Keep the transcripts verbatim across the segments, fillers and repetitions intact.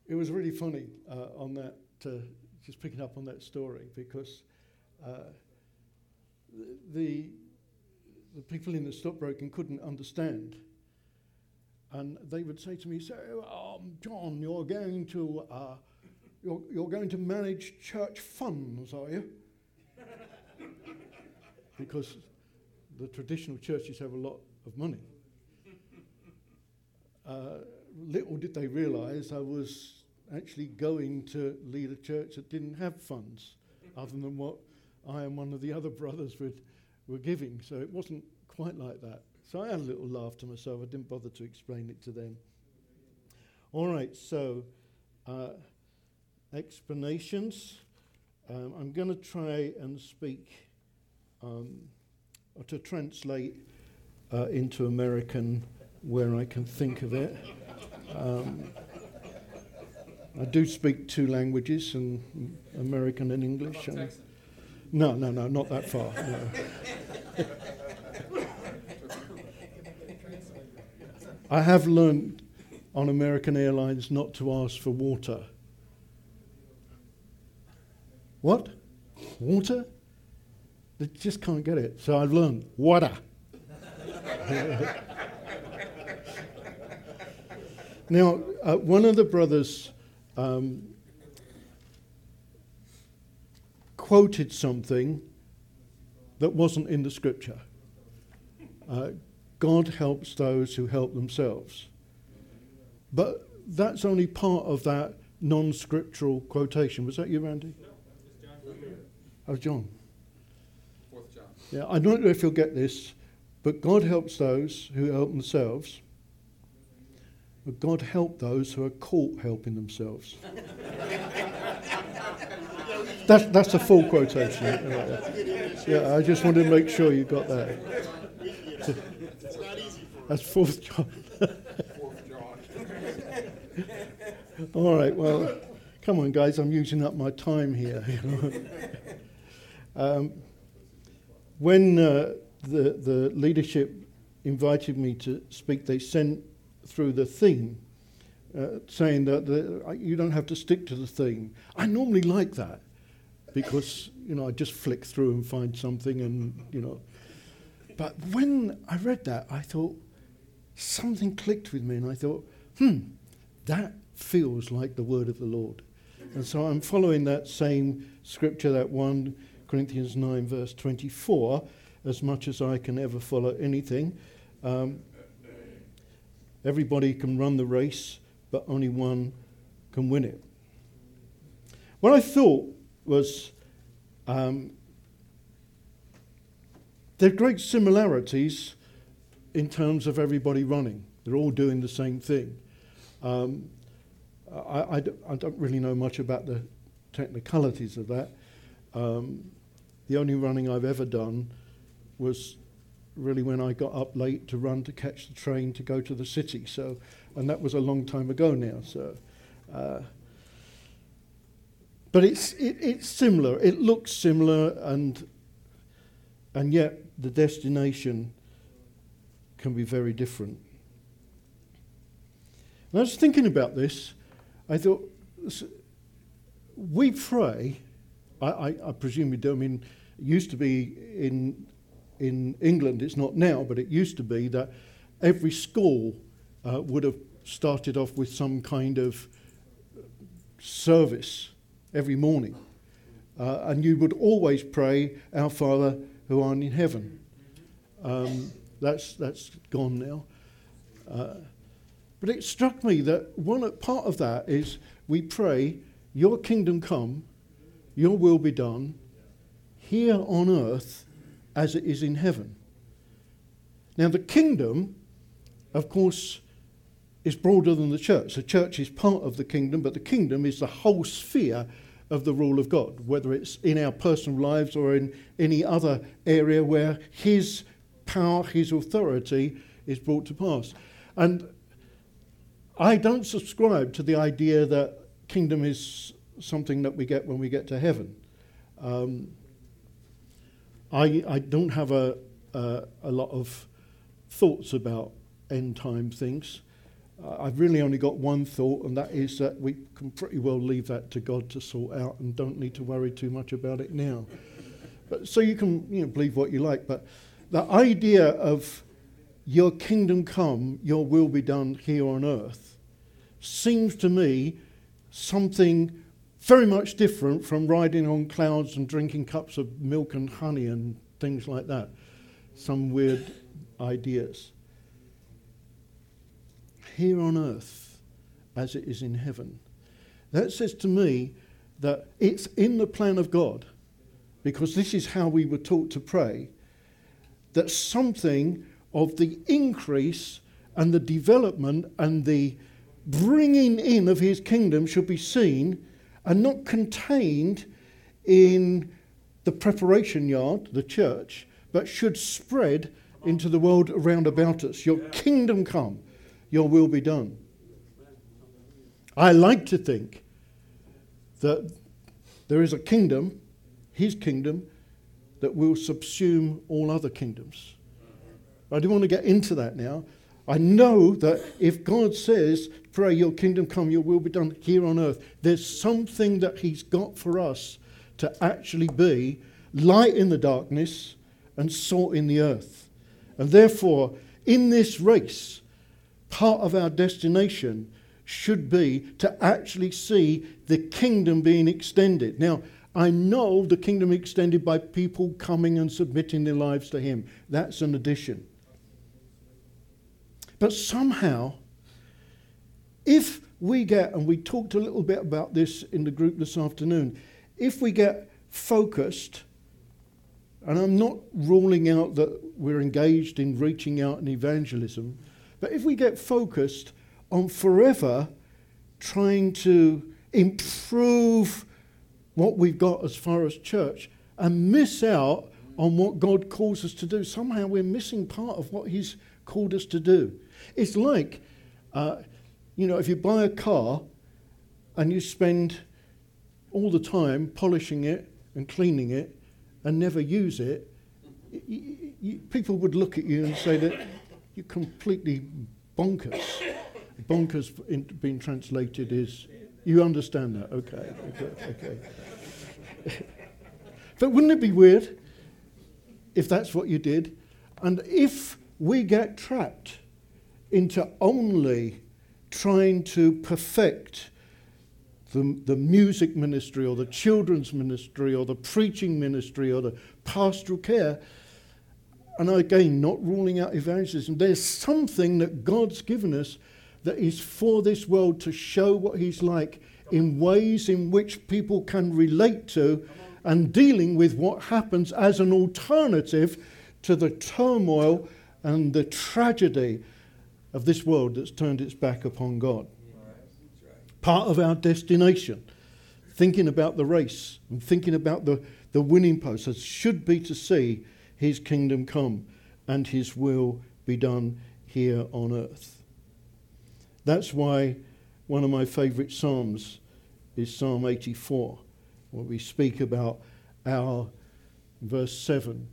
it was really funny uh, on that, uh, just picking up on that story, because uh, the the people in the stockbroking couldn't understand, and they would say to me, "So, um, John, you're going to uh, you're you're going to manage church funds, are you?" Because the traditional churches have a lot of money. Uh, little did they realise I was actually going to lead a church that didn't have funds, other than what I and one of the other brothers would, were giving. So it wasn't quite like that. So I had a little laugh to myself. I didn't bother to explain it to them. All right, so uh, explanations. Um, I'm going to try and speak, um, or to translate uh, into American where I can think of it. Um, I do speak two languages, and American and English. And no, no, no, not that far. No. I have learned on American Airlines not to ask for water. What? Water? They just can't get it. So I've learned water. Now, uh, one of the brothers um, quoted something that wasn't in the scripture. Uh, God helps those who help themselves. But that's only part of that non-scriptural quotation. Was that you, Randy? No, it's John. Oh, John. Fourth John. Yeah, I don't know if you'll get this, but God helps those who help themselves. But God help those who are caught helping themselves. that's that's a full quotation. Yeah, I just wanted to make sure you got that. It's not easy for That's fourth John. Fourth John. All right, well, come on, guys, I'm using up my time here. You know? um, when uh, the the leadership invited me to speak, they sent through the theme, uh, saying that the, uh, you don't have to stick to the theme. I normally like that, because, you know, I just flick through and find something, and, you know. But when I read that, I thought, something clicked with me, and I thought, hmm, that feels like the word of the Lord. And so I'm following that same scripture, that First Corinthians nine, verse twenty-four, as much as I can ever follow anything. Um, Everybody can run the race, but only one can win it. What I thought was um, there are great similarities in terms of everybody running. They're all doing the same thing. Um, I, I, I don't really know much about the technicalities of that. Um, the only running I've ever done was really when I got up late to run to catch the train to go to the city. So, and that was a long time ago now. So, uh, but it's it, it's similar. It looks similar, and and yet the destination can be very different. And I was thinking about this. I thought, we pray. I, I, I presume we do. I mean, it used to be in. In England, it's not now, but it used to be that every school uh, would have started off with some kind of service every morning. Uh, and you would always pray, "Our Father who art in heaven." Um, that's that's gone now. Uh, but it struck me that one part of that is we pray, "Your kingdom come, your will be done, here on earth as it is in heaven." Now, the kingdom, of course, is broader than the church. The church is part of the kingdom, but the kingdom is the whole sphere of the rule of God, whether it's in our personal lives or in any other area where his power, his authority is brought to pass. And I don't subscribe to the idea that kingdom is something that we get when we get to heaven. Um, I, I don't have a, a, a lot of thoughts about end time things. I- I've really only got one thought, and that is that we can pretty well leave that to God to sort out and don't need to worry too much about it now. But so you can, you know, believe what you like, but the idea of your kingdom come, your will be done here on earth, seems to me something very much different from riding on clouds and drinking cups of milk and honey and things like that. Some weird ideas. Here on earth, as it is in heaven. That says to me that it's in the plan of God, because this is how we were taught to pray, that something of the increase and the development and the bringing in of his kingdom should be seen and not contained in the preparation yard, the church, but should spread into the world around about us. Your kingdom come, your will be done. I like to think that there is a kingdom, his kingdom, that will subsume all other kingdoms. I don't want to get into that now. I know that if God says, pray your kingdom come, your will be done here on earth, there's something that he's got for us to actually be light in the darkness and salt in the earth. And therefore, in this race, part of our destination should be to actually see the kingdom being extended. Now, I know the kingdom extended by people coming and submitting their lives to him. That's an addition. But somehow, if we get, and we talked a little bit about this in the group this afternoon, if we get focused, and I'm not ruling out that we're engaged in reaching out in evangelism, but if we get focused on forever trying to improve what we've got as far as church and miss out on what God calls us to do, somehow we're missing part of what he's called us to do. It's like, uh, you know, if you buy a car and you spend all the time polishing it and cleaning it and never use it, you, you, people would look at you and say that you're completely bonkers. Bonkers in, being translated is, you understand that, okay, okay, okay. But wouldn't it be weird if that's what you did? And if we get trapped into only trying to perfect the, the music ministry or the children's ministry or the preaching ministry or the pastoral care, and again, not ruling out evangelism, there's something that God's given us that is for this world to show what he's like in ways in which people can relate to and dealing with what happens as an alternative to the turmoil and the tragedy of this world that's turned its back upon God. Part of our destination, thinking about the race and thinking about the, the winning post, should be to see his kingdom come and his will be done here on earth. That's why one of my favourite psalms is Psalm eighty-four, where we speak about our, verse seven,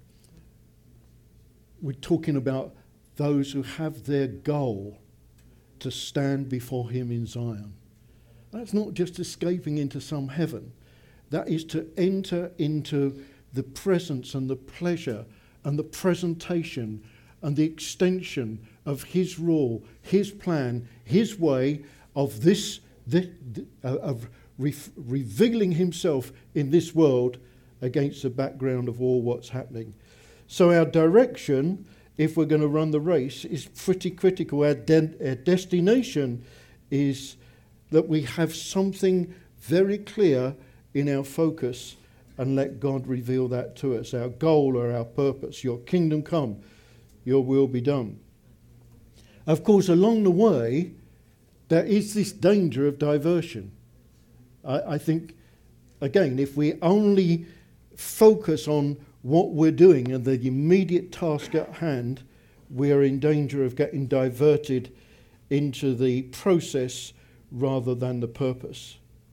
we're talking about those who have their goal to stand before him in Zion. That's not just escaping into some heaven. That is to enter into the presence and the pleasure and the presentation and the extension of his rule, his plan, his way of this, this uh, of re- revealing himself in this world against the background of all what's happening. So our direction, if we're going to run the race, is pretty critical. Our, de- our destination is that we have something very clear in our focus and let God reveal that to us. Our goal or our purpose, your kingdom come, your will be done. Of course, along the way, there is this danger of diversion. I, I think, again, if we only focus on what we're doing and the immediate task at hand, we are in danger of getting diverted into the process rather than the purpose.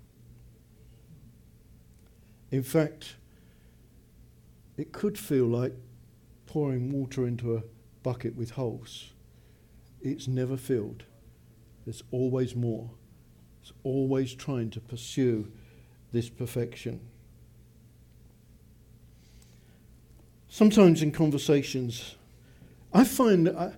In fact, it could feel like pouring water into a bucket with holes. It's never filled. There's always more. It's always trying to pursue this perfection. Sometimes in conversations, I find that I,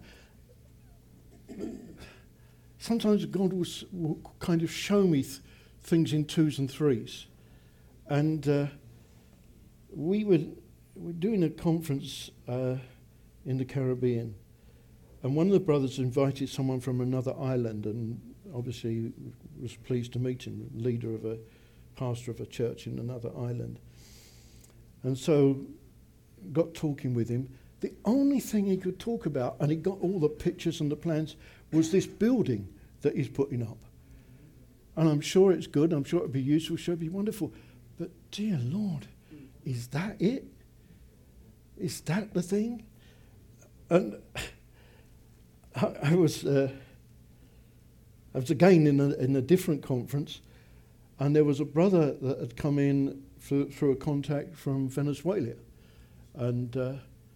sometimes God will, will kind of show me th- things in twos and threes. And uh, we were, were doing a conference uh, in the Caribbean, and one of the brothers invited someone from another island, and obviously was pleased to meet him, leader of a pastor of a church in another island. And so got talking with him. The only thing he could talk about, and he got all the pictures and the plans, was this building that he's putting up. And I'm sure it's good, I'm sure it'll be useful, sure it'll be wonderful. But dear Lord, is that it? Is that the thing? And I, I was uh, I was again in a, in a different conference, and there was a brother that had come in through, through a contact from Venezuela. And uh,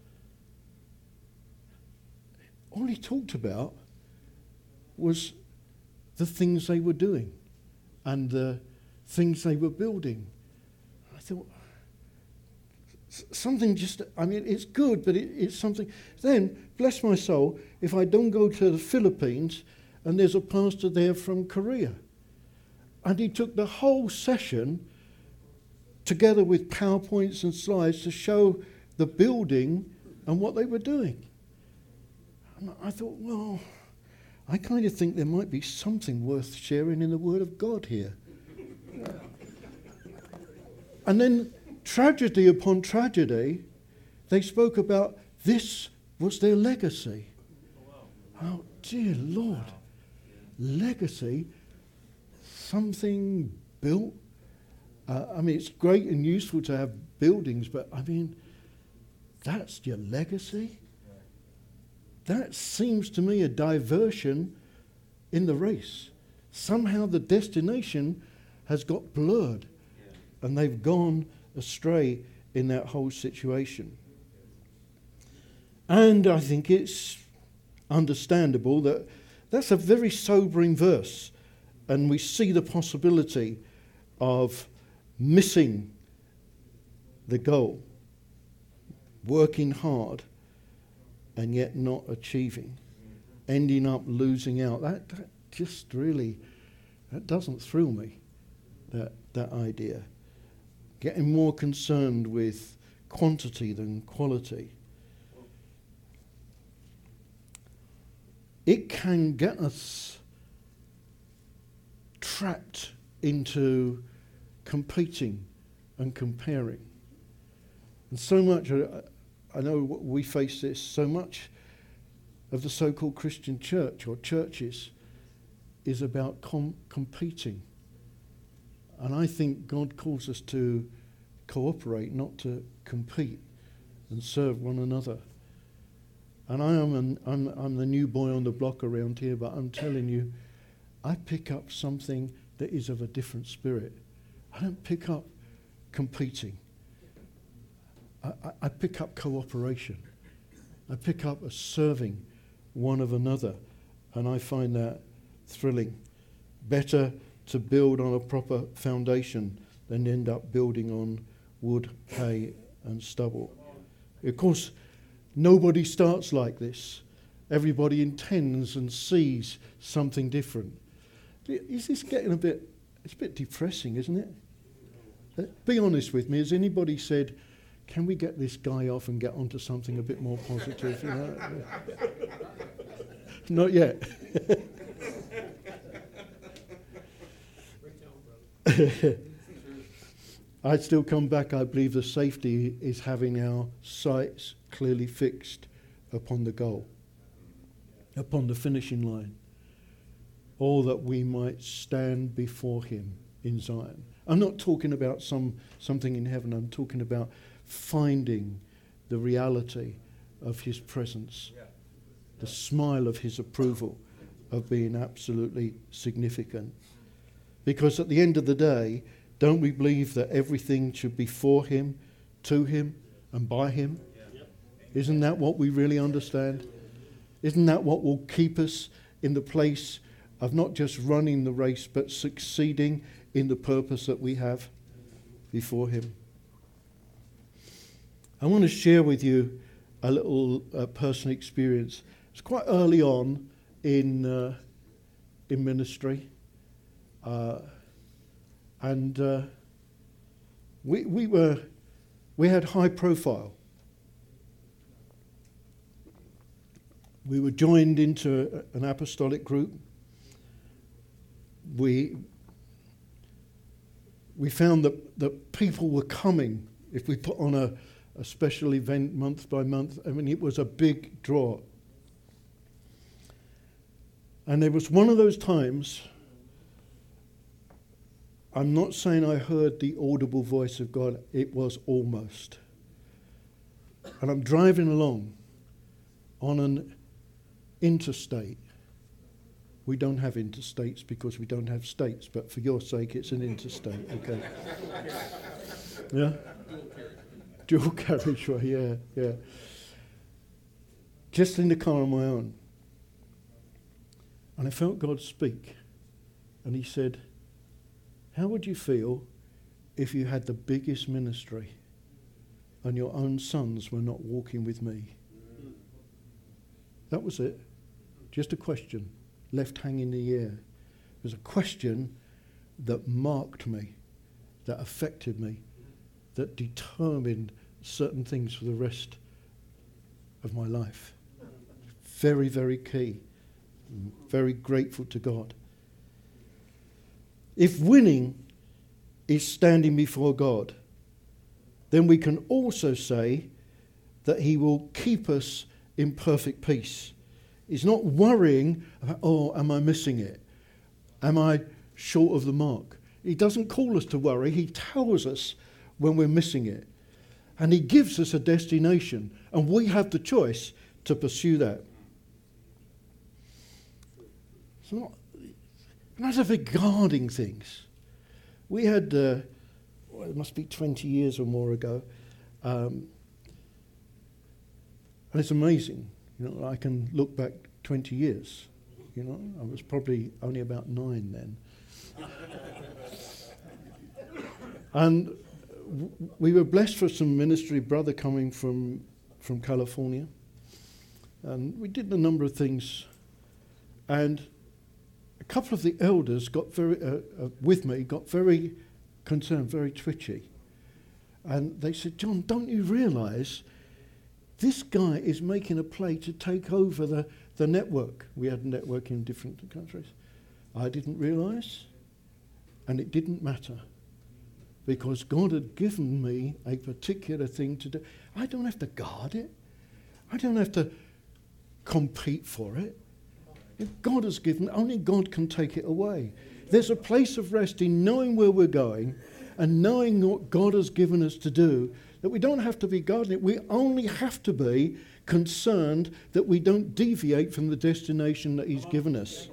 all he talked about was the things they were doing and the things they were building. I thought, something just, I mean, it's good, but it, it's something. Then, bless my soul, if I don't go to the Philippines and there's a pastor there from Korea. And he took the whole session together with PowerPoints and slides to show the building and what they were doing. And I thought, well, I kind of think there might be something worth sharing in the Word of God here. And then, tragedy upon tragedy, they spoke about this was their legacy. Oh, dear Lord. Legacy, something built. Uh, I mean, it's great and useful to have buildings, but I mean, that's your legacy? That seems to me a diversion in the race. Somehow the destination has got blurred, and they've gone astray in that whole situation. And I think it's understandable that that's a very sobering verse, and we see the possibility of missing the goal, working hard and yet not achieving, ending up losing out. That, that just really, that doesn't thrill me, that, that idea. Getting more concerned with quantity than quality. It can get us trapped into competing and comparing. And so much, I know we face this, so much of the so-called Christian church or churches is about com- competing. And I think God calls us to cooperate, not to compete and serve one another. And I am an, I'm, I'm the new boy on the block around here, but I'm telling you, I pick up something that is of a different spirit. I don't pick up competing. I, I, I pick up cooperation. I pick up a serving one of another, and I find that thrilling. Better to build on a proper foundation than end up building on wood, hay, and stubble. Of course, nobody starts like this. Everybody intends and sees something different. Is this getting a bit, it's a bit depressing, isn't it? Uh, be honest with me, has anybody said, can we get this guy off and get onto something a bit more positive? You know? Not yet. I still come back, I believe the safety is having our sights clearly fixed upon the goal, upon the finishing line, or that we might stand before him in Zion. I'm not talking about some something in heaven, I'm talking about finding the reality of his presence, the smile of his approval, of being absolutely significant. Because at the end of the day, don't we believe that everything should be for him, to him, and by him? Isn't that what we really understand? Isn't that what will keep us in the place of not just running the race, but succeeding in the purpose that we have before him. I want to share with you a little uh, personal experience. It's quite early on in uh, in ministry, uh, and uh, we we were we had high profile. We were joined into an apostolic group. We we found that, that people were coming if we put on a, a special event month by month. I mean, it was a big draw. And there was one of those times, I'm not saying I heard the audible voice of God, it was almost. And I'm driving along on an interstate. We don't have interstates because we don't have states, but for your sake, it's an interstate, okay? Yeah? Dual carriageway, yeah, yeah. Just in the car on my own. And I felt God speak. And he said, how would you feel if you had the biggest ministry and your own sons were not walking with me? That was it. Just a question left hanging in the air. It was a question that marked me, that affected me, that determined certain things for the rest of my life. Very, very key. Very grateful to God. If winning is standing before God, then we can also say that he will keep us in perfect peace. He's not worrying about, oh, am I missing it? Am I short of the mark? He doesn't call us to worry. He tells us when we're missing it. And he gives us a destination. And we have the choice to pursue that. It's not, not as regarding things. We had, uh, well, it must be twenty years or more ago. Um, and it's amazing. You know, I can look back twenty years. You know, I was probably only about nine then. And w- we were blessed for some ministry brother coming from from California. And we did a number of things. And a couple of the elders got very, uh, uh, with me, got very concerned, very twitchy. And they said, John, don't you realise this guy is making a play to take over the, the network. We had a network in different countries. I didn't realise, and it didn't matter, because God had given me a particular thing to do. I don't have to guard it. I don't have to compete for it. If God has given, only God can take it away. There's a place of rest in knowing where we're going and knowing what God has given us to do, that we don't have to be guarding it. We only have to be concerned that we don't deviate from the destination that he's given us.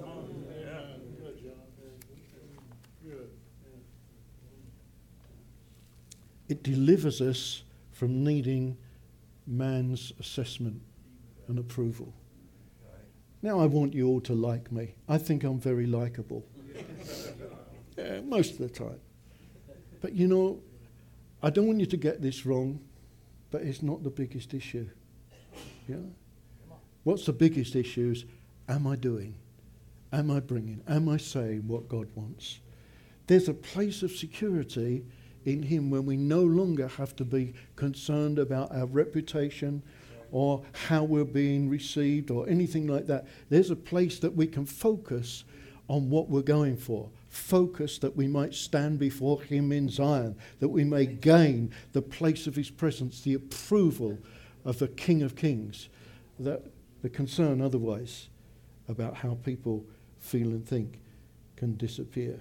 It delivers us from needing man's assessment and approval. Now I want you all to like me. I think I'm very likable. Yeah, most of the time. But you know, I don't want you to get this wrong, but it's not the biggest issue. Yeah? What's the biggest issue is, am I doing? Am I bringing? Am I saying what God wants? There's a place of security in him when we no longer have to be concerned about our reputation or how we're being received or anything like that. There's a place that we can focus on what we're going for. Focus that we might stand before him in Zion, that we may gain the place of his presence, the approval of the King of Kings, that the concern otherwise about how people feel and think can disappear.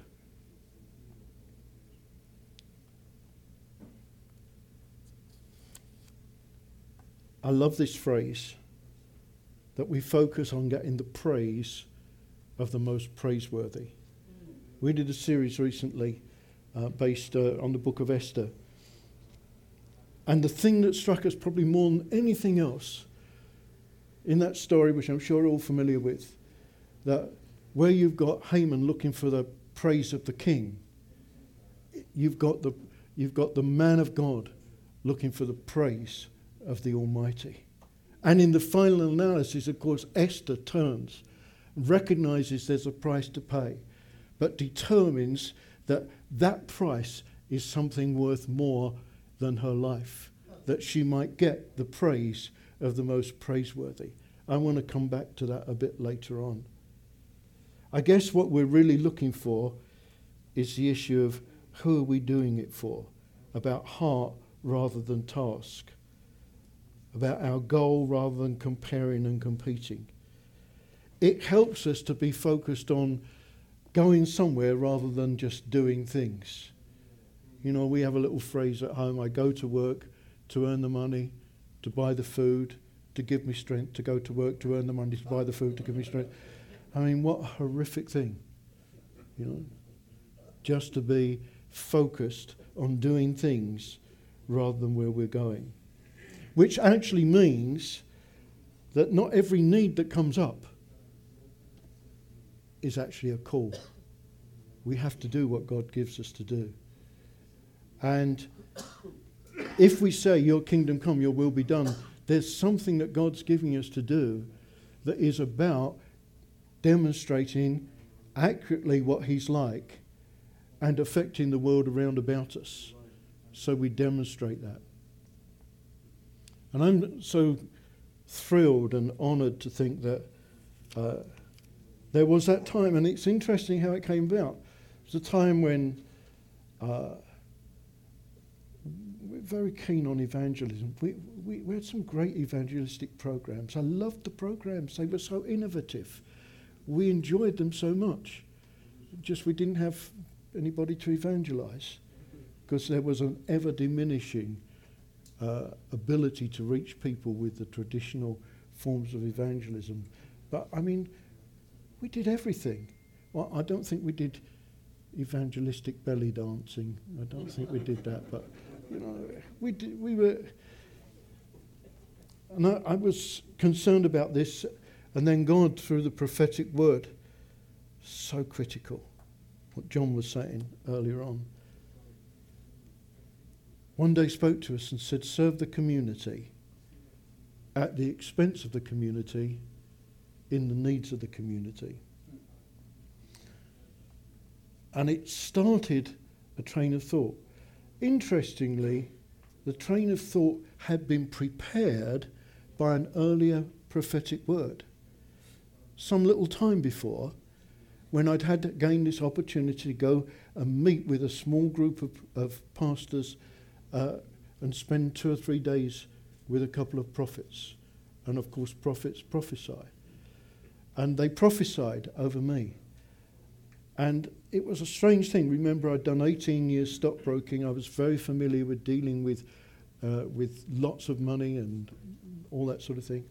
I love this phrase, that we focus on getting the praise of the most praiseworthy. We did a series recently uh, based uh, on the book of Esther. And the thing that struck us probably more than anything else in that story, which I'm sure you're all familiar with, that where you've got Haman looking for the praise of the king, you've got the you've got the man of God looking for the praise of the Almighty. And in the final analysis, of course, Esther turns, recognizes there's a price to pay, but determines that that price is something worth more than her life, that she might get the praise of the most praiseworthy. I want to come back to that a bit later on. I guess what we're really looking for is the issue of who are we doing it for, about heart rather than task, about our goal rather than comparing and competing. It helps us to be focused on going somewhere rather than just doing things. You know, we have a little phrase at home, I go to work to earn the money, to buy the food, to give me strength, to go to work, to earn the money, to buy the food, to give me strength. I mean, what a horrific thing, you know, just to be focused on doing things rather than where we're going. Which actually means that not every need that comes up is actually a call. We have to do what God gives us to do. And if we say, your kingdom come, your will be done, there's something that God's giving us to do that is about demonstrating accurately what he's like and affecting the world around about us. So we demonstrate that. And I'm so thrilled and honoured to think that uh, there was that time, and it's interesting how it came about. It was a time when uh, we're very keen on evangelism. We, we, we had some great evangelistic programs. I loved the programs. They were so innovative. We enjoyed them so much. Just we didn't have anybody to evangelise because there was an ever-diminishing uh, ability to reach people with the traditional forms of evangelism. But, I mean, we did everything. Well, I don't think we did evangelistic belly dancing. I don't think we did that. But, you know, we did, we were... And I, I was concerned about this. And then God, through the prophetic word, so critical, what John was saying earlier on, one day spoke to us and said, serve the community at the expense of the community, in the needs of the community. And it started a train of thought. Interestingly, the train of thought had been prepared by an earlier prophetic word. Some little time before, when I'd had gained this opportunity to go and meet with a small group of, of pastors uh, and spend two or three days with a couple of prophets. And of course, prophets prophesy. And they prophesied over me. And it was a strange thing. Remember, I'd done eighteen years stockbroking. I was very familiar with dealing with, uh, with lots of money and all that sort of thing.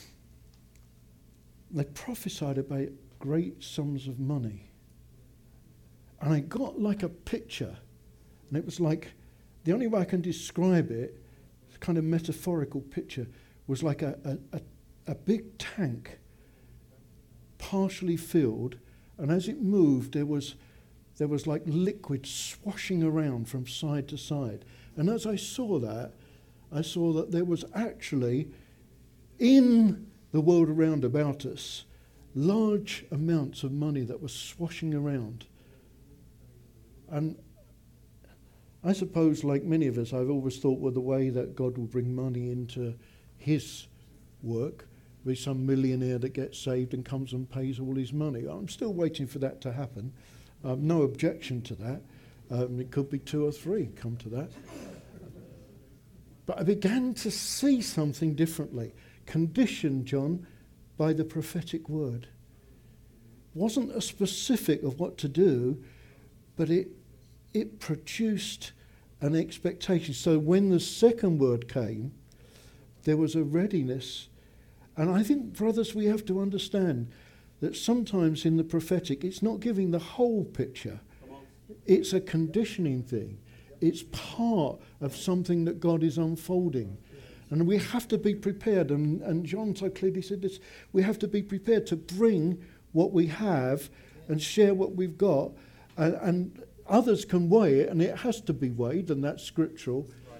They prophesied about great sums of money. And I got like a picture. And it was like, the only way I can describe it, kind of metaphorical picture, was like a, a, a, a big tank, partially filled. And as it moved, there was, there was like liquid swashing around from side to side. And as I saw that, I saw that there was actually, in the world around about us, large amounts of money that was swashing around. And I suppose, like many of us, I've always thought, well, the way that God will bring money into his work, with some millionaire that gets saved and comes and pays all his money. I'm still waiting for that to happen. Um, no objection to that. Um, it could be two or three come to that. But I began to see something differently, conditioned, John, by the prophetic word. Wasn't a specific of what to do, but it it produced an expectation. So when the second word came, there was a readiness. And I think, brothers, we have to understand that sometimes in the prophetic, it's not giving the whole picture. It's a conditioning thing. It's part of something that God is unfolding. And we have to be prepared, and, and John so clearly said this, we have to be prepared to bring what we have and share what we've got, and, and others can weigh it, and it has to be weighed, and that's scriptural. Right.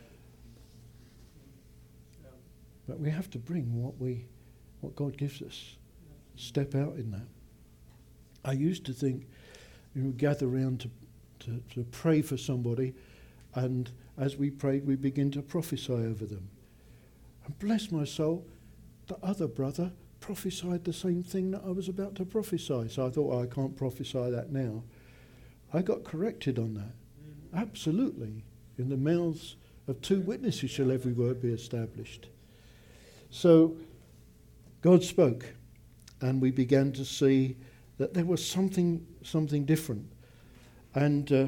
Yeah. But we have to bring what we, what God gives us. Step out in that. I used to think we would gather around to, to, to pray for somebody, and as we prayed, we begin to prophesy over them. And bless my soul, the other brother prophesied the same thing that I was about to prophesy. So I thought, oh, I can't prophesy that now. I got corrected on that. Mm-hmm. Absolutely. In the mouths of two witnesses shall every word be established. So God spoke, and we began to see that there was something something different. And uh,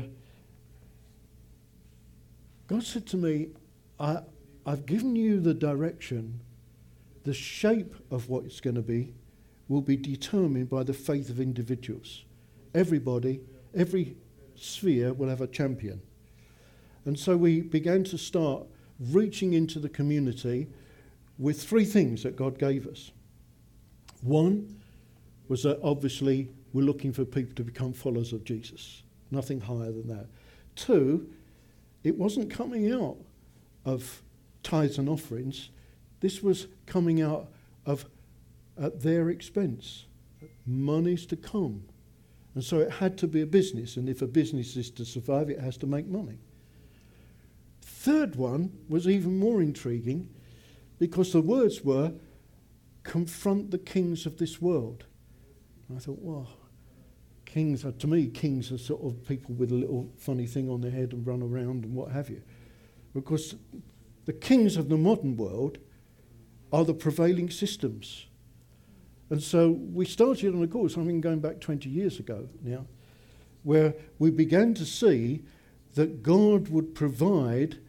God said to me, I, I've given you the direction. The shape of what it's going to be will be determined by the faith of individuals. Everybody, every sphere will have a champion. And so we began to start reaching into the community with three things that God gave us. One was that obviously we're looking for people to become followers of Jesus. Nothing higher than that. Two, it wasn't coming out of tithes and offerings. This was coming out of at their expense. Money's to come. And so it had to be a business, and if a business is to survive, it has to make money. Third one was even more intriguing, because the words were, confront the kings of this world. And I thought, well, kings are, to me, kings are sort of people with a little funny thing on their head and run around and what have you. Because the kings of the modern world are the prevailing systems. And so we started on a course, I mean going back twenty years ago now, where we began to see that God would provide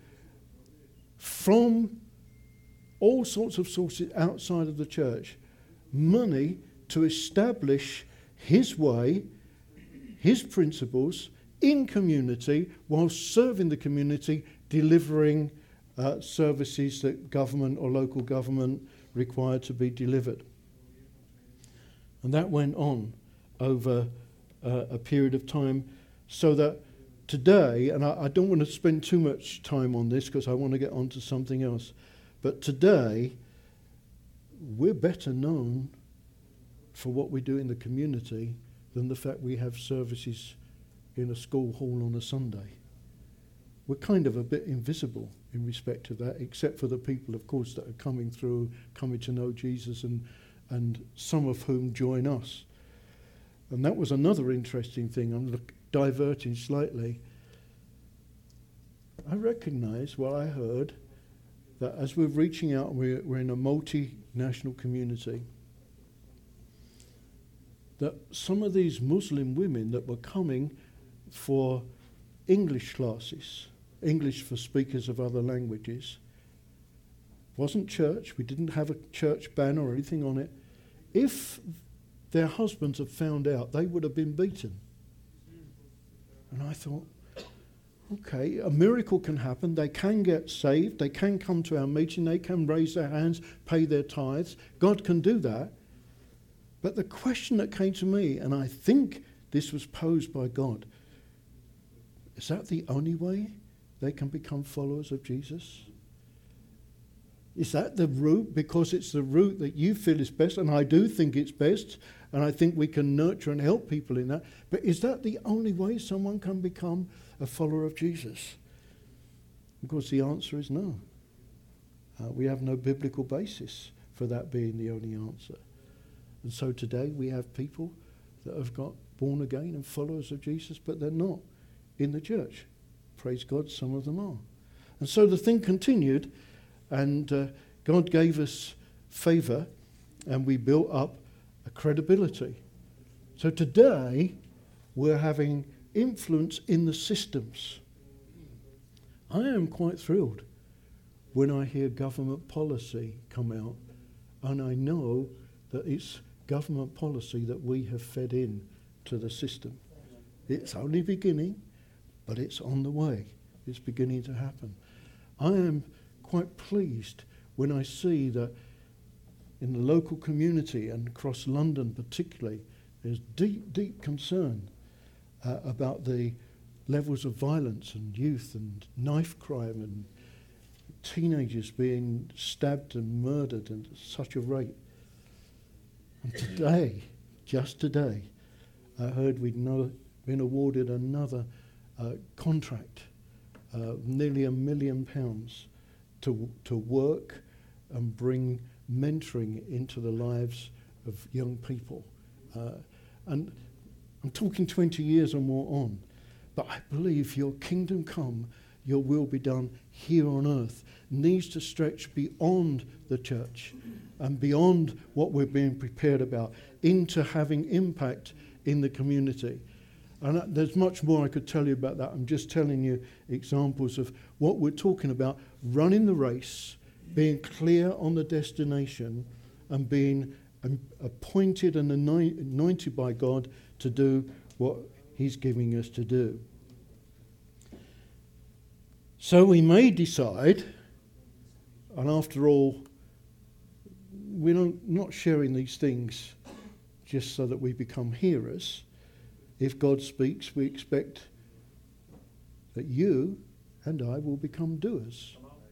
from all sorts of sources outside of the church money to establish his way, his principles in community, while serving the community, delivering Uh, services that government or local government required to be delivered. And that went on over uh, a period of time, so that today, and I, I don't want to spend too much time on this because I want to get on to something else, but today we're better known for what we do in the community than the fact we have services in a school hall on a Sunday. We're kind of a bit invisible in respect of that, except for the people, of course, that are coming through, coming to know Jesus, and and some of whom join us. And that was another interesting thing. I'm look, diverting slightly. I recognise what I heard, that as we're reaching out, we're, we're in a multinational community, that some of these Muslim women that were coming for English classes, English for speakers of other languages, wasn't church, we didn't have a church banner or anything on it. If their husbands had found out, they would have been beaten. And I thought, okay, a miracle can happen, they can get saved, they can come to our meeting, they can raise their hands, pay their tithes, God can do that. But the question that came to me, and I think this was posed by God, is that the only way they can become followers of Jesus? Is that the route? Because it's the route that you feel is best, and I do think it's best, and I think we can nurture and help people in that. But is that the only way someone can become a follower of Jesus? Of course, the answer is no. Uh, we have no biblical basis for that being the only answer. And so today we have people that have got born again and followers of Jesus, but they're not in the church. Praise God, some of them are. And so the thing continued, and uh, God gave us favour, and we built up a credibility. So today we're having influence in the systems. I am quite thrilled when I hear government policy come out, and I know that it's government policy that we have fed in to the system. It's only beginning, but it's on the way. It's beginning to happen. I am quite pleased when I see that in the local community and across London particularly, There's deep, deep concern uh, about the levels of violence and youth and knife crime and teenagers being stabbed and murdered at such a rate. And today, just today, I heard we'd no, been awarded another uh, contract, uh, nearly a million pounds, to to work and bring mentoring into the lives of young people. Uh, and I'm talking twenty years or more on, but I believe your kingdom come, your will be done here on earth, needs to stretch beyond the church and beyond what we're being prepared about into having impact in the community. And uh, there's much more I could tell you about that. I'm just telling you examples of what we're talking about, running the race, being clear on the destination, and being um, appointed and anoint- anointed by God to do what he's giving us to do. So we may decide, and after all, we're not, not sharing these things just so that we become hearers. If God speaks, we expect that you and I will become doers.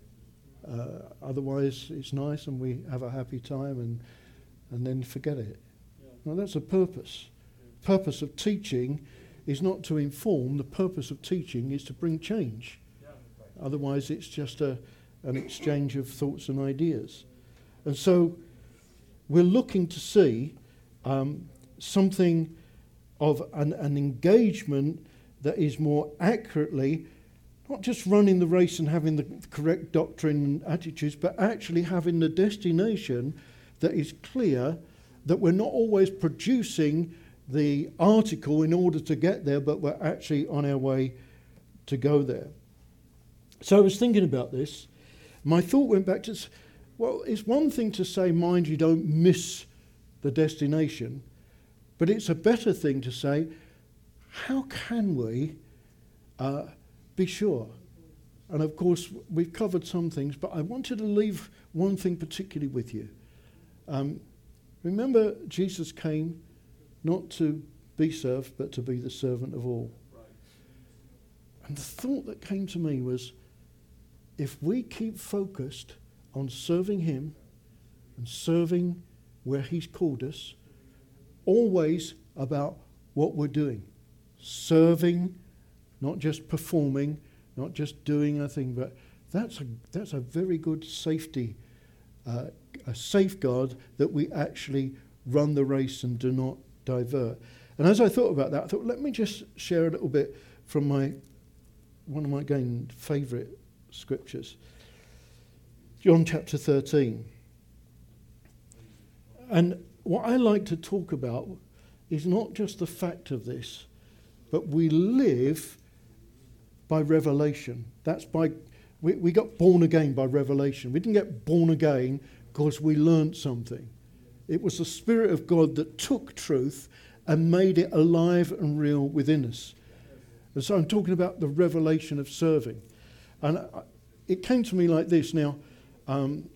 Uh, otherwise, it's nice and we have a happy time and and then forget it. Yeah. Now, that's a purpose. Yeah. Purpose of teaching is not to inform. The purpose of teaching is to bring change. Yeah. Otherwise, it's just a an exchange of thoughts and ideas. And so, we're looking to see um, something of an, an engagement that is more accurately not just running the race and having the correct doctrine and attitudes, but actually having the destination that is clear, that we're not always producing the article in order to get there, but we're actually on our way to go there. So I was thinking about this. My thought went back to, well, it's one thing to say, mind you, don't miss the destination, but it's a better thing to say, how can we uh, be sure? And of course, we've covered some things, but I wanted to leave one thing particularly with you. Um, remember, Jesus came not to be served, but to be the servant of all. Right. And the thought that came to me was, if we keep focused on serving him and serving where he's called us, always about what we're doing, serving, not just performing, not just doing a thing, but that's a that's a very good safety, uh, a safeguard that we actually run the race and do not divert. And as I thought about that, I thought, let me just share a little bit from my one of my again favourite scriptures, John chapter thirteen. And what I like to talk about is not just the fact of this, but we live by revelation. That's by, we, we got born again by revelation. We didn't get born again because we learned something. It was the Spirit of God that took truth and made it alive and real within us. And so I'm talking about the revelation of serving. And I, it came to me like this. Now, um,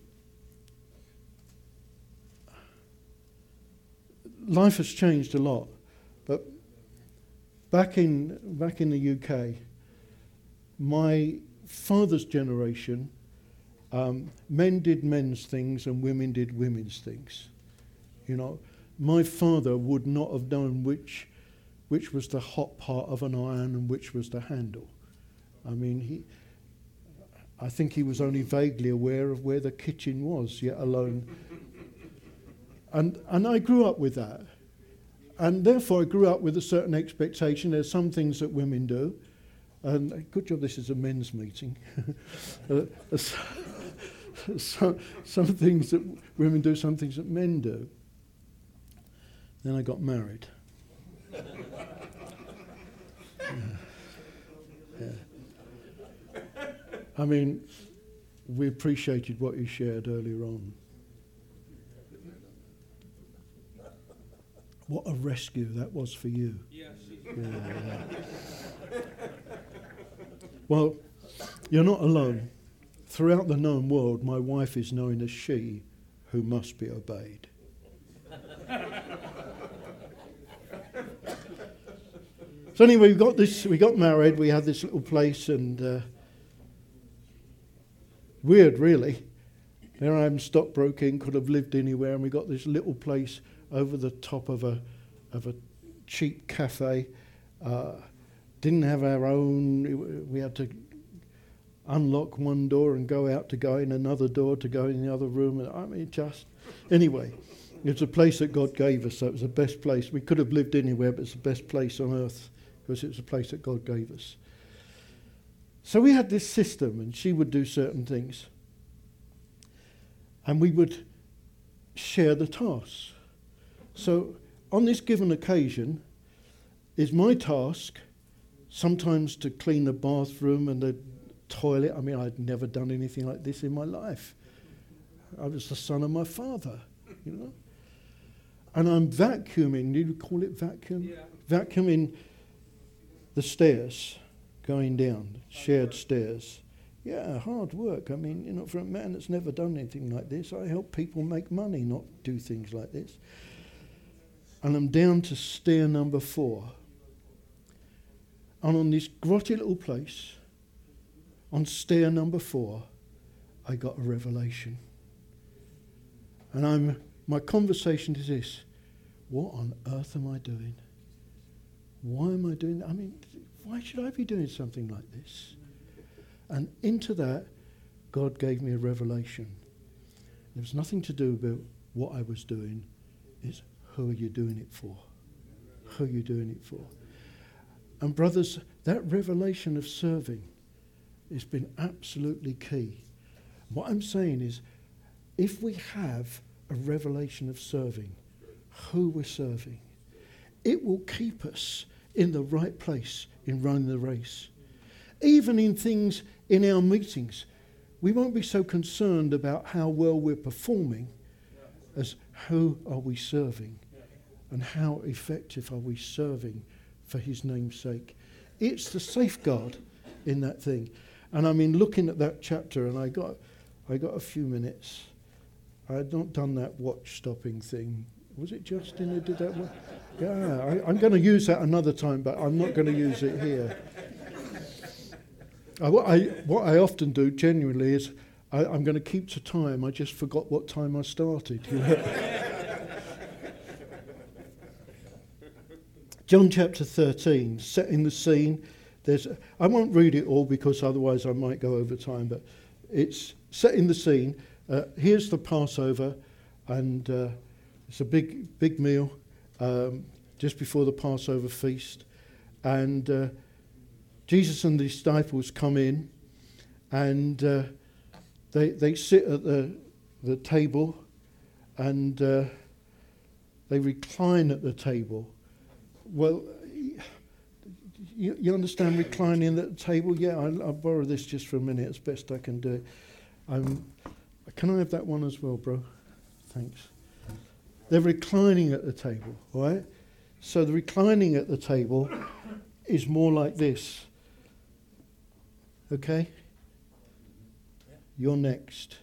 life has changed a lot, but back in back in the U K, my father's generation, um, men did men's things and women did women's things. You know, my father would not have known which which was the hot part of an iron and which was the handle. I mean, he. I think he was only vaguely aware of where the kitchen was, yet alone. And and I grew up with that. And therefore I grew up with a certain expectation. There's some things that women do. And good job this is a men's meeting. uh, some, some things that women do, some things that men do. Then I got married. yeah. Yeah. I mean, we appreciated what you shared earlier on. What a rescue that was for you. Yes. Yeah, yeah. Well, you're not alone. Throughout the known world, my wife is known as she who must be obeyed. So anyway, we got this. We got married. We had this little place, and uh, weird, really. There I am, stockbroking, could have lived anywhere, and we got this little place over the top of a of a cheap cafe. Uh, didn't have our own. We had to unlock one door and go out to go in another door to go in the other room. And I mean, just anyway, it was a place that God gave us. So it was the best place. We could have lived anywhere, but it's the best place on earth because it was a place that God gave us. So we had this system, and she would do certain things, and we would share the tasks. So on this given occasion, is my task sometimes to clean the bathroom and the toilet. I mean, I'd never done anything like this in my life. I was the son of my father, you know. And I'm vacuuming, you call it vacuum? Yeah. Vacuuming the stairs, going down, shared stairs. Yeah, hard work. I mean, you know, for a man that's never done anything like this, I help people make money, not do things like this. And I'm down to stair number four. And on this grotty little place, on stair number four, I got a revelation. And I'm my conversation is this: what on earth am I doing? Why am I doing that? I mean, why should I be doing something like this? And into that, God gave me a revelation. There was nothing to do with what I was doing. It's who are you doing it for? Who are you doing it for? And brothers, that revelation of serving has been absolutely key. What I'm saying is, if we have a revelation of serving, who we're serving, it will keep us in the right place in running the race. Even in things in our meetings, we won't be so concerned about how well we're performing as who are we serving and how effective are we serving for his name's sake. It's the safeguard in that thing. And I mean, looking at that chapter, and I got I got a few minutes. I had not done that watch stopping thing. Was it Justin who did that one? Yeah, I, I'm going to use that another time, but I'm not going to use it here. I, what, I, what I often do, genuinely, is I, I'm going to keep to time. I just forgot what time I started. You know? John chapter thirteen, setting the scene. There's, I won't read it all because otherwise I might go over time, but it's setting the scene. Uh, here's the Passover, and uh, it's a big, big meal um, just before the Passover feast. And uh, Jesus and the disciples come in, and uh, they they sit at the the table, and uh, they recline at the table. Well, you, you understand reclining at the table? Yeah, I'll, I'll borrow this just for a minute as best I can do it. Um, can I have that one as well, bro? Thanks. They're reclining at the table, all right? So the reclining at the table is more like this. Okay? You're next.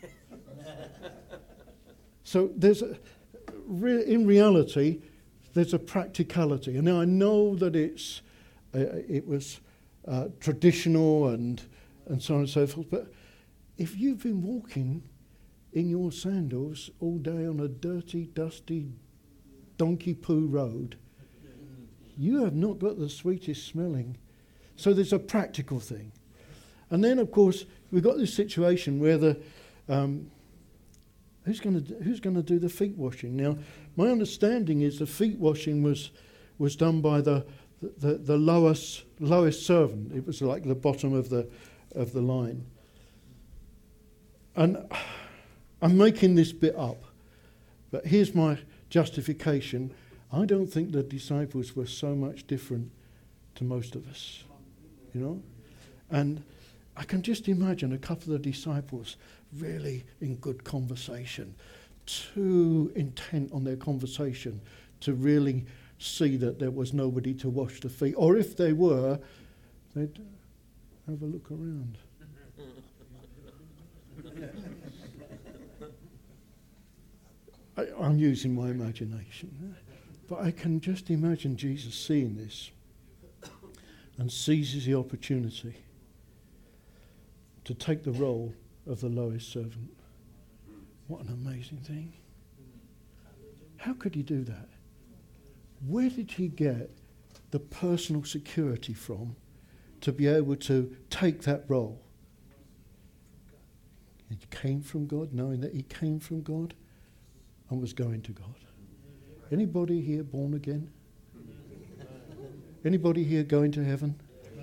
So there's a, re- in reality, there's a practicality. And now I know that it's uh, it was uh, traditional and and so on and so forth, but if you've been walking in your sandals all day on a dirty, dusty, donkey poo road, you have not got the sweetest smelling. So there's a practical thing. And then, of course, we've got this situation where the um, who's going to who's going to do the feet washing? Now, my understanding is the feet washing was was done by the the, the lowest lowest servant. It was like the bottom of the of the line. And I'm making this bit up, but here's my justification. I don't think the disciples were so much different to most of us, you know? And I can just imagine a couple of the disciples really in good conversation, too intent on their conversation to really see that there was nobody to wash the feet. Or if they were, they'd have a look around. I, I'm using my imagination, but I can just imagine Jesus seeing this. and seizes the opportunity to take the role of the lowest servant. What an amazing thing. How could he do that? Where did he get the personal security from to be able to take that role? It came from God, knowing that he came from God and was going to God. Anybody here born again? Anybody here going to heaven?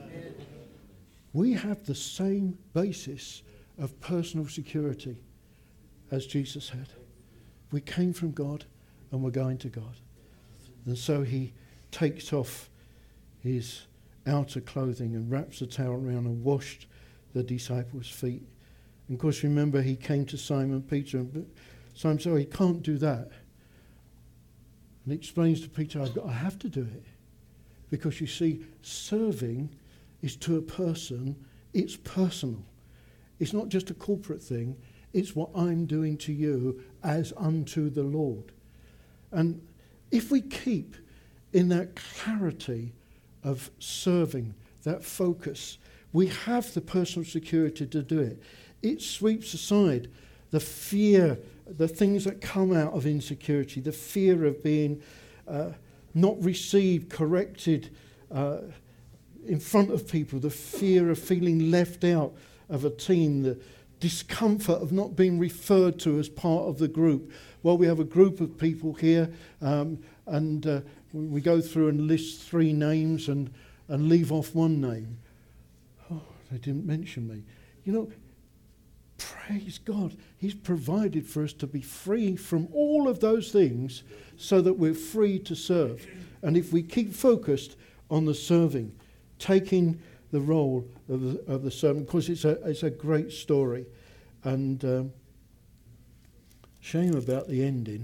We have the same basis of personal security as Jesus had. We came from God and we're going to God. And so he takes off his outer clothing and wraps the towel around and washed the disciples' feet. And of course, remember, he came to Simon Peter and Simon said, "Oh, he can't do that." And he explains to Peter, I've got, I have to do it. Because you see, serving is to a person, it's personal. It's not just a corporate thing, it's what I'm doing to you as unto the Lord. And if we keep in that clarity of serving, that focus, we have the personal security to do it. It sweeps aside the fear, the things that come out of insecurity, the fear of being uh, not received, corrected uh, in front of people, the fear of feeling left out of a team, the discomfort of not being referred to as part of the group. Well, we have a group of people here, um, and uh, we go through and list three names and, and leave off one name. Oh, they didn't mention me. You know, praise God. He's provided for us to be free from all of those things so that we're free to serve. And if we keep focused on the serving, taking the role of the, of the servant, because it's a, it's a great story. And um, shame about the ending.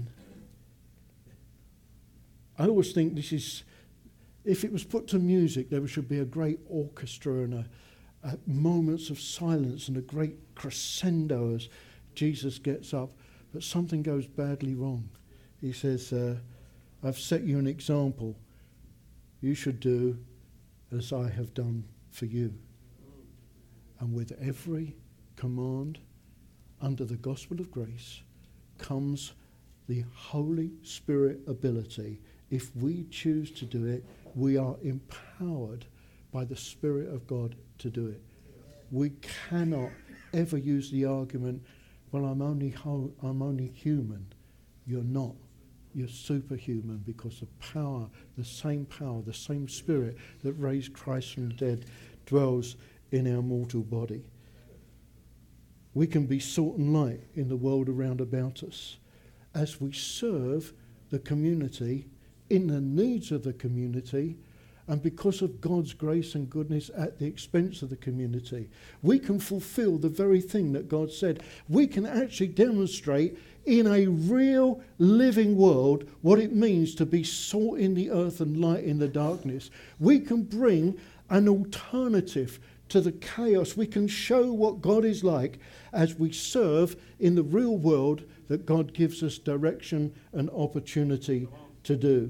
I always think this is, if it was put to music, there should be a great orchestra and a, a moments of silence and a great crescendo as Jesus gets up. But something goes badly wrong. He says, uh, I've set you an example. You should do as I have done for you. And with every command under the gospel of grace comes the Holy Spirit ability. If we choose to do it, we are empowered by the Spirit of God to do it. We cannot ever use the argument, well, I'm only ho- I'm only human. You're not. You're superhuman, because the power, the same power, the same Spirit that raised Christ from the dead dwells in our mortal body. We can be salt and light in the world around about us as we serve the community in the needs of the community, and because of God's grace and goodness at the expense of the community. We can fulfill the very thing that God said. We can actually demonstrate in a real living world what it means to be salt in the earth and light in the darkness. We can bring an alternative to the chaos. We can show what God is like as we serve in the real world that God gives us direction and opportunity to do.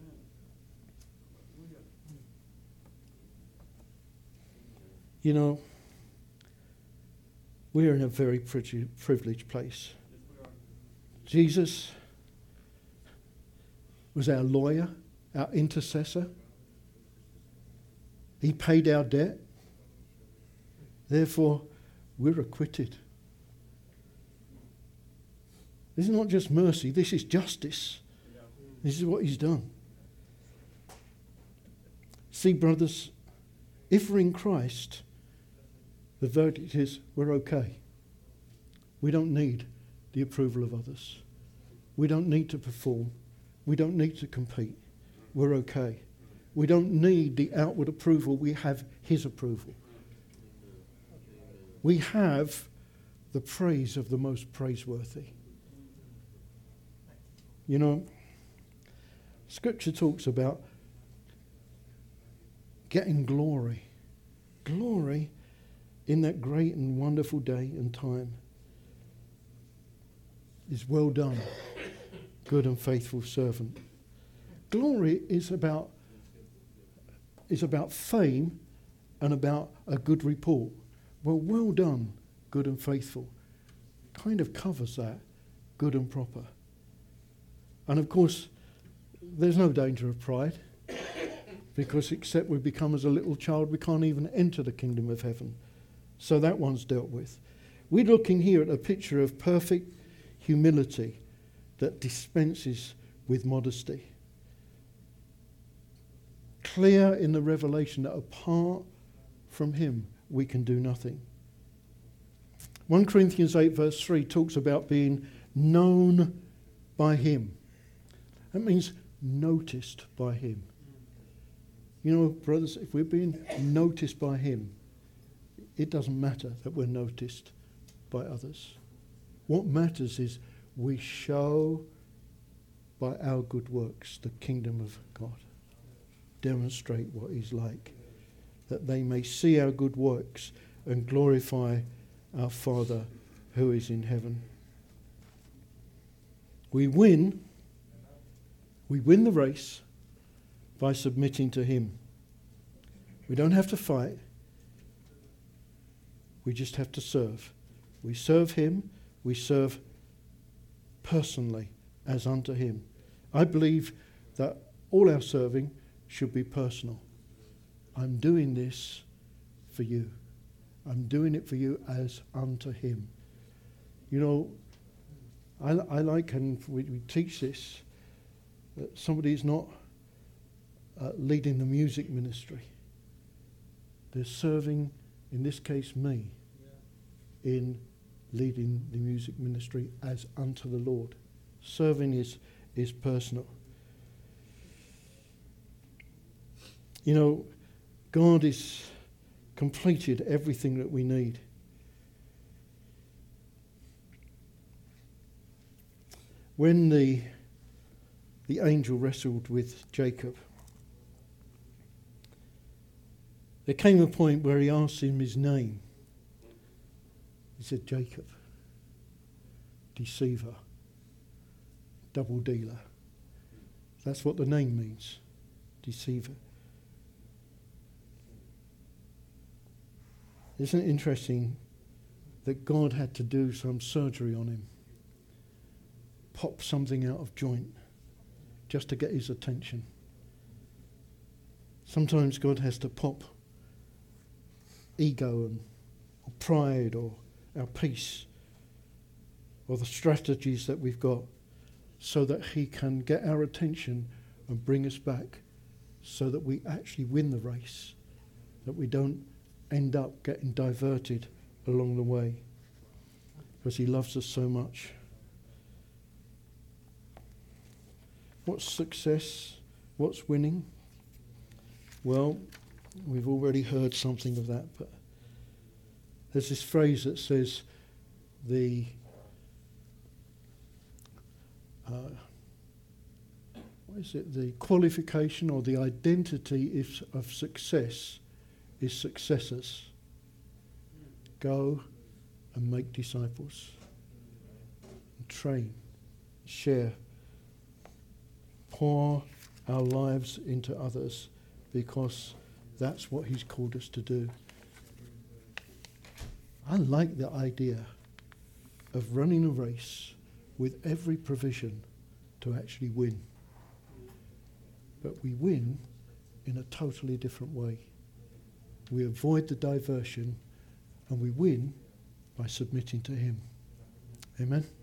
You know, we're in a very privileged place. Jesus was our lawyer, our intercessor. He paid our debt. Therefore, we're acquitted. This is not just mercy, this is justice. This is what he's done. See, brothers, if we're in Christ, the verdict is we're okay. We don't need the approval of others. We don't need to perform. We don't need to compete. We're okay. We don't need the outward approval. We have his approval. We have the praise of the most praiseworthy. You know, Scripture talks about getting glory. Glory in that great and wonderful day and time is well done, good and faithful servant. Glory is about is about fame and about a good report. Well, well done, good and faithful. Kind of covers that, good and proper. And of course, there's no danger of pride, because except we become as a little child, we can't even enter the kingdom of heaven. So that one's dealt with. We're looking here at a picture of perfect humility that dispenses with modesty. Clear in the revelation that apart from him, we can do nothing. First Corinthians eight verse three talks about being known by him. That means noticed by him. You know, brothers, if we're being noticed by him, it doesn't matter that we're noticed by others. What matters is we show by our good works the kingdom of God. Demonstrate what he's like, that they may see our good works and glorify our Father who is in heaven. We win, we win the race by submitting to him. We don't have to fight. We just have to serve. We serve him. We serve personally as unto him. I believe that all our serving should be personal. I'm doing this for you. I'm doing it for you as unto him. You know, I, I like, and we, we teach this, that somebody's not uh, leading the music ministry. They're serving, in this case me, yeah. in leading the music ministry as unto the Lord. Serving is, is personal. You know, God has completed everything that we need. When the, the angel wrestled with Jacob, there came a point where he asked him his name. He said, Jacob, deceiver, double dealer. That's what the name means, deceiver. Isn't it interesting that God had to do some surgery on him? Pop something out of joint just to get his attention. Sometimes God has to pop ego and or pride or our peace or the strategies that we've got so that he can get our attention and bring us back so that we actually win the race, that we don't end up getting diverted along the way because he loves us so much. What's success? What's winning? Well, we've already heard something of that, but there's this phrase that says the uh, what is it? The qualification or the identity is, of success is successors. Go and make disciples, and train, share, pour our lives into others, because that's what he's called us to do. I like the idea of running a race with every provision to actually win. But we win in a totally different way. We avoid the diversion and we win by submitting to him. Amen?